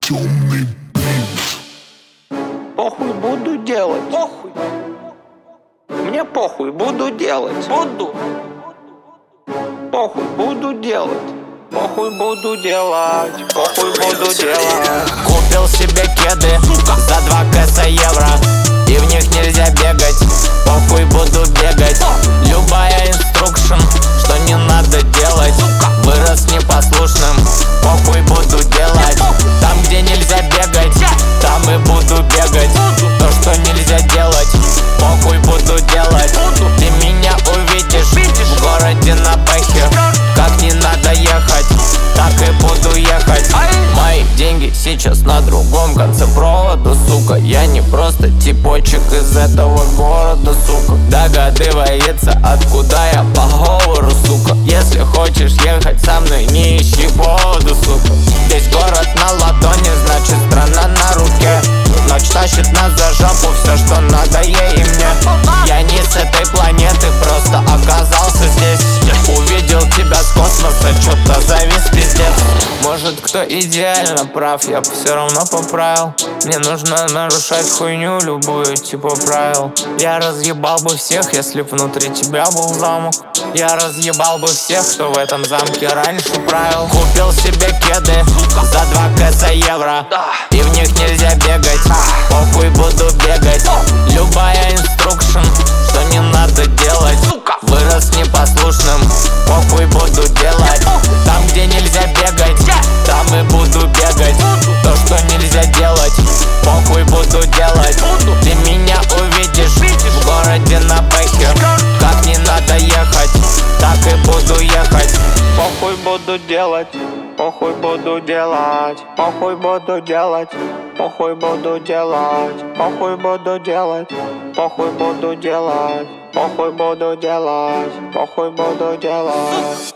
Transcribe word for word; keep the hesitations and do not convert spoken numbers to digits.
Темный бит. Похуй буду делать. Похуй. Мне похуй, буду делать. Буду. Похуй, буду делать. Похуй буду делать. Похуй буду делать. Купил себе кеды за два кэса евро, и в них нельзя бегать. Похуй буду бегать. Любая инструкшн, что не надо делать. Вырос непослушным. Похуй буду делать. Там, где нельзя бегать, там и буду бегать. То, что нельзя делать, похуй буду делать. Ты меня увидишь в городе на бэхе. Как не надо ехать, так и буду ехать. Мои деньги сейчас на другом конце провода, сука. Я не просто типочек из этого города, сука. Догадывается, откуда я по говору, сука. Если хочешь ехать со мной, не ищи поводу, сука. Здесь город на ладони, значит страна на руке. Ночь тащит нас за жопу, все, что надо ей и мне. Я не с этой планеты, просто оказался здесь. Увидел тебя с космоса, чё-то завис, пиздец. Может, кто идеально прав, я бы все равно поправил. Мне нужно нарушать хуйню любую, типа правил. Я разъебал бы всех, если б внутри тебя был замок. Я разъебал бы всех, кто в этом замке раньше правил. Купил себе кеды за два кэса евро, и в них нельзя бегать. Похуй буду бегать. Любая инструкшн, что не надо делать. Вырос непослушным. Похуй буду делать. Там, где нельзя бегать, там и буду бегать. То, что нельзя делать, похуй буду делать. Ты меня увидишь в городе на бэхе. Как не надо ехать, так и буду ехать. Похуй буду делать. Похуй буду делать. Похуй буду делать. Похуй буду делать. Похуй буду делать. Похуй буду делать. Похуй буду делать. Похуй буду делать.